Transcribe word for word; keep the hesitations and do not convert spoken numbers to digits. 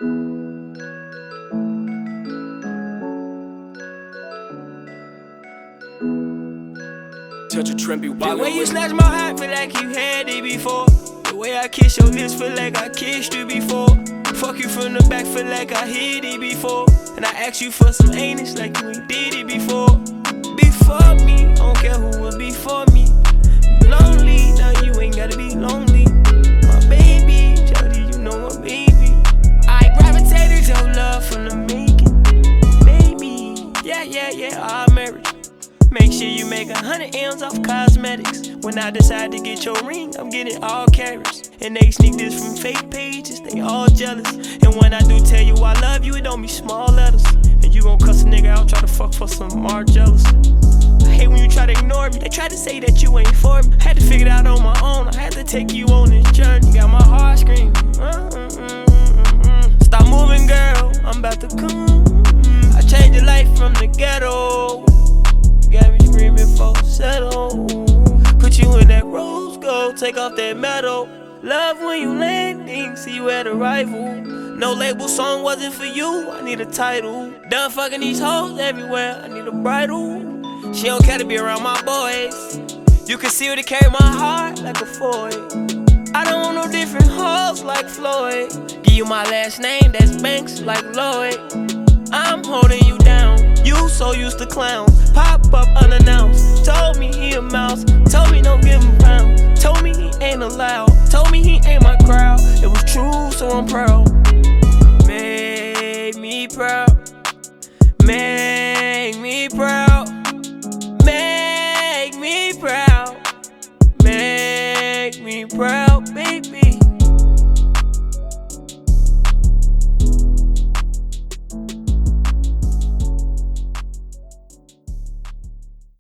Touch a trend, be The wild. way you snatch my heart, feel like you had it before. The way I kiss your lips, feel like I kissed you before. Fuck you from the back, feel like I hit it before. And I asked you for some anus like you ain't did it before. Before me, I don't care who was before me. Lonely, now you ain't gotta be lonely. My baby, Jody, you know my baby. I gravitated your love from the making, baby. Yeah, yeah, yeah, our marriage. Make sure you make a hundred M's off cosmetics. When I decide to get your ring, I'm getting all carats. And they sneak this from fake pages, they all jealous. And when I do tell you I love you, it don't be small letters. And you gon' cuss a nigga out, try to fuck for some more jealous. I hate when you try to ignore me. They try to say that you ain't for me. Had to figure it out on my own, I had to take you on this journey. Got my heart screaming, mm-mm-mm-mm. Stop moving, girl, I'm about to come. I changed your life from the ghetto. Got me screaming for settle. Put you in that rose gold, take off that metal. Love when you landing, see you at arrival. No label song wasn't for you, I need a title. Done fucking these hoes everywhere, I need a bridle. She don't care to be around my boys. You can see her to carry my heart like a Ford. I don't want no different hoes like Floyd. Give you my last name, that's Banks like Lloyd. I'm holding you down, you so used to clowns. Pop up unannounced, told me he a mouse. Told me don't give him pounds, told me he ain't allowed. Told me he ain't my crowd, it was true so I'm proud.